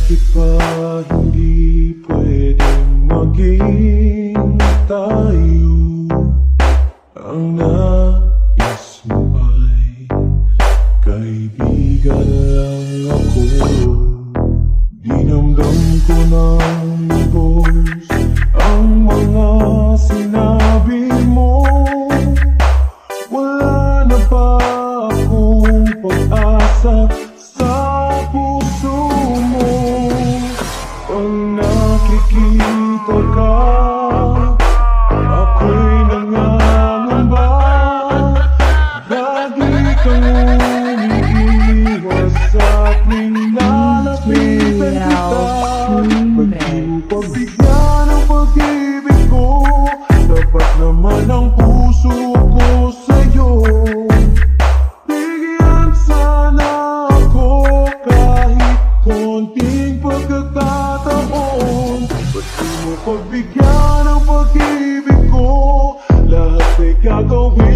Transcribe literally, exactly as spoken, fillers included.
Bakit ba hindi pwedeng maging tayo? Ang nais mo ay kaibigan lang ako. Dinamdam ko ng lubos ang mga sinabi mo. Wala na ba akong pag-asa sa puso mo? Pag nakikita ka, ako'y nangangamba. Lagi kang umiiwas at nilalapitan kita. Pag-di mo pagbigyan ang pag-ibig ko, dapat naman ang puso ko sa'yo. Bigyan sana ako kahit konting pagkakataon. Ba't di mo pagbigyan ang pag-ibig ko? Lahat ay gagawin